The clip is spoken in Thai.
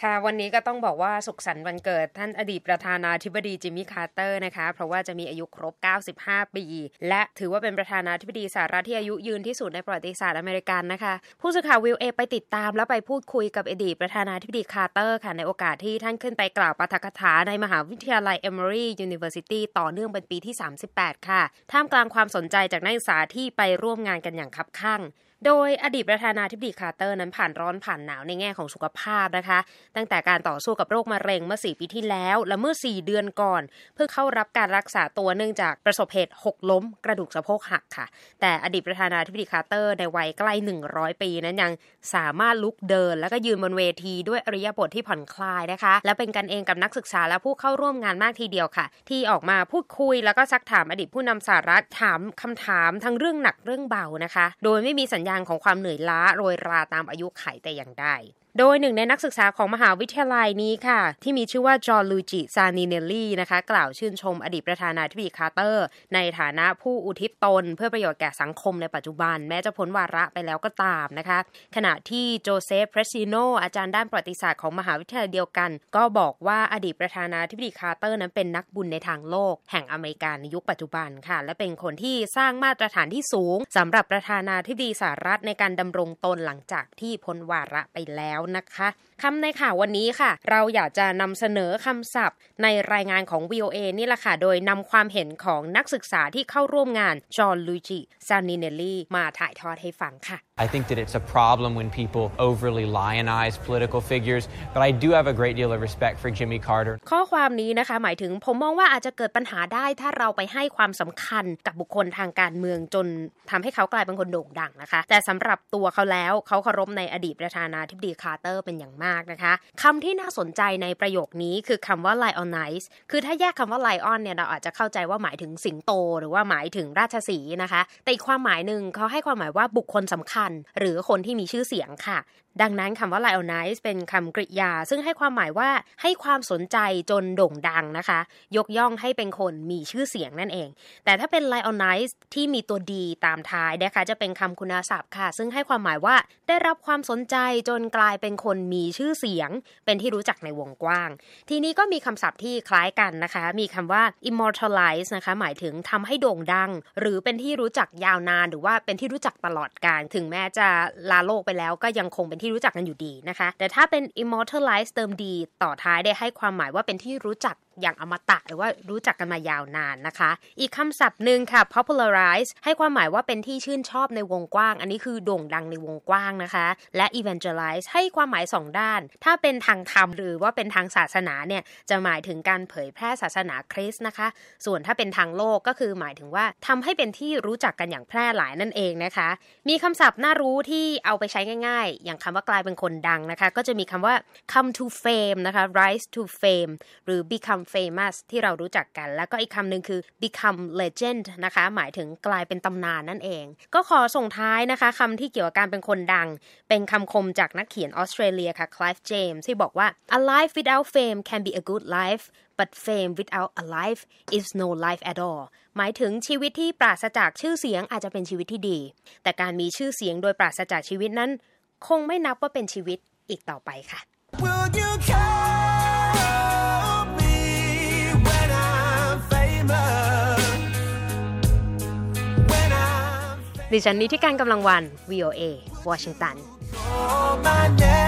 ค่ะวันนี้ก็ต้องบอกว่าสุขสันต์วันเกิดท่านอดีตประธานาธิบดีจิมมี่คาร์เตอร์นะคะเพราะว่าจะมีอายุครบ95ปีและถือว่าเป็นประธานาธิบดีสหรัฐที่อายุยืนที่สุดในประวัติศาสตร์อเมริกันนะคะผู้สื่อข่าววิวเอไปติดตามและไปพูดคุยกับอดีตประธานาธิบดีคาร์เตอร์ค่ะในโอกาสที่ท่านขึ้นไปกล่าวปาฐกถาในมหาวิทยาลัย Emory University ต่อเนื่องเป็นปีที่38ค่ะท่ามกลางความสนใจจากนักศึกษาที่ไปร่วมงานกันอย่างคับคั่งโดยอดีตประธานาธิบดีคาร์เตอร์นั้นผ่านร้อนผ่านหนาวในแง่ของสุขภาพนะคะตั้งแต่การต่อสู้กับโรคมะเร็งเมื่อ4ปีที่แล้วและเมื่อ4เดือนก่อนเพิ่งเข้ารับการรักษาตัวเนื่องจากประสบเหตุหกล้มกระดูกสะโพกหักค่ะแต่อดีตประธานาธิบดีคาร์เตอร์ในวัยใกล้100ปีนั้นยังสามารถลุกเดินแล้วก็ยืนบนเวทีด้วยอิริยาบถที่ผ่อนคลายนะคะและเป็นกันเองกับนักศึกษาและผู้เข้าร่วมงานมากทีเดียวค่ะที่ออกมาพูดคุยแล้วก็ซักถามอดีตผู้นำสหรัฐถามคำถามทั้งเรื่องหนักเรื่องเบานะคะโดยไม่มีสัญญาณของความเหนื่อยล้าโรยราตามอายุไขแต่อย่างใดโดยหนึ่งในนักศึกษาของมหาวิทยาลัยนี้ค่ะที่มีชื่อว่าจอร์นลูจิซานิเนลลี่นะคะกล่าวชื่นชมอดีตประธานาธิบดีคาร์เตอร์ในฐานะผู้อุทิศตนเพื่อประโยชน์แก่สังคมในปัจจุบันแม้จะพ้นวาระไปแล้วก็ตามนะคะขณะที่โจเซฟเพรซิโนอาจารย์ด้านประวัติศาสตร์ของมหาวิทยาลัยเดียวกันก็บอกว่าอดีตประธานาธิบดีคาร์เตอร์นั้นเป็นนักบุญในทางโลกแห่งอเมริกาในยุคปัจจุบันค่ะและเป็นคนที่สร้างมาตรฐานที่สูงสำหรับประธานาธิบดีสหรัฐในการดำรงตนหลังจากที่พ้นวาระไปแล้วนะคะคำในข่าววันนี้ค่ะเราอยากจะนำเสนอคำศัพท์ในรายงานของ VOA นี่แหละค่ะโดยนำความเห็นของนักศึกษาที่เข้าร่วมงานจอห์นลูจิซานิเนลลี่มาถ่ายทอดให้ฟังค่ะ I think that it's a problem when people overly lionize political figures, but I do have a great deal of respect for Jimmy Carter. ข้อความนี้นะคะหมายถึงผมมองว่าอาจจะเกิดปัญหาได้ถ้าเราไปให้ความสำคัญกับบุคคลทางการเมืองจนทำให้เขากลายเป็นคนโด่งดังนะคะแต่สำหรับตัวเขาแล้วเขาเคารพในอดีตประธานาธิบดีคาร์เตอร์เป็นอย่างมากนะคะคำที่น่าสนใจในประโยคนี้คือคำว่า lionize คือถ้าแยกคำว่า lion เนี่ยเราอาจจะเข้าใจว่าหมายถึงสิงโตหรือว่าหมายถึงราชสีห์นะคะแต่อีกความหมายนึงเขาให้ความหมายว่าบุคคลสำคัญหรือคนที่มีชื่อเสียงค่ะดังนั้นคำว่า lionize เป็นคำกริยาซึ่งให้ความหมายว่าให้ความสนใจจนโด่งดังนะคะยกย่องให้เป็นคนมีชื่อเสียงนั่นเองแต่ถ้าเป็น lionize ที่มีตัวดีตามท้ายนะคะจะเป็นคำคุณศัพท์ค่ะซึ่งให้ความหมายว่าได้รับความสนใจจนกลายเป็นคนมีชื่อเสียงเป็นที่รู้จักในวงกว้างทีนี้ก็มีคำศัพท์ที่คล้ายกันนะคะมีคำว่า immortalize นะคะหมายถึงทำให้โด่งดังหรือเป็นที่รู้จักยาวนานหรือว่าเป็นที่รู้จักตลอดกาลถึงแม้จะลาโลกไปแล้วก็ยังคงเป็นที่รู้จักกันอยู่ดีนะคะแต่ถ้าเป็น immortalize เติมดีต่อท้ายได้ให้ความหมายว่าเป็นที่รู้จักอย่างอมตะหรือว่ารู้จักกันมายาวนานนะคะอีกคำศัพท์หนึ่งค่ะ popularize ให้ความหมายว่าเป็นที่ชื่นชอบในวงกว้างอันนี้คือโด่งดังในวงกว้างนะคะและ evangelize ให้ความหมาย2ด้านถ้าเป็นทางธรรมหรือว่าเป็นทางศาสนาเนี่ยจะหมายถึงการเผยแพร่ศาสนาคริสต์นะคะส่วนถ้าเป็นทางโลกก็คือหมายถึงว่าทำให้เป็นที่รู้จักกันอย่างแพร่หลายนั่นเองนะคะมีคำศัพท์น่ารู้ที่เอาไปใช้ง่ายๆอย่างคำว่ากลายเป็นคนดังนะคะก็จะมีคำว่า come to fame นะคะ rise to fame หรือ become famous ที่เรารู้จักกันแล้วก็อีกคำหนึ่งคือ become legend นะคะหมายถึงกลายเป็นตำนานนั่นเองก็ขอส่งท้ายนะคะคำที่เกี่ยวกับการเป็นคนดังเป็นคำคมจากนักเขียนออสเตรเลียค่ะ Clive James ที่บอกว่า a life without fame can be a good life but fame without a life is no life at all หมายถึงชีวิตที่ปราศจากชื่อเสียงอาจจะเป็นชีวิตที่ดีแต่การมีชื่อเสียงโดยปราศจากชีวิตนั้นคงไม่นับว่าเป็นชีวิตอีกต่อไปค่ะ Will you call me when I'm famous when I'm ดิฉันนิติการกำลังวัน VOA วอชิงตัน